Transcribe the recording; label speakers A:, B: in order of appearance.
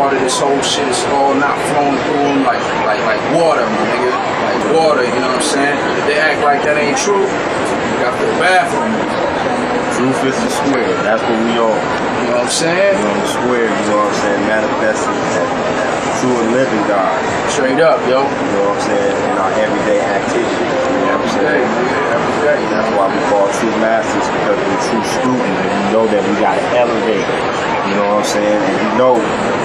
A: part of this whole shit. It's all not flowing through them like water, my nigga. Like water, you know what I'm saying? If they act like that ain't true, you got to feel bad for them.
B: Truth is the square. That's what we are.
A: You know what I'm saying?
B: We on the square, you know what I'm saying? Manifesting that true and living God.
A: Straight up, yo.
B: You know what I'm saying? In our everyday activity. You know what I'm saying?
A: Every day.
B: That's why we call true masters, because of the true scrutiny. And we know that we gotta elevate. You know what I'm saying? And we know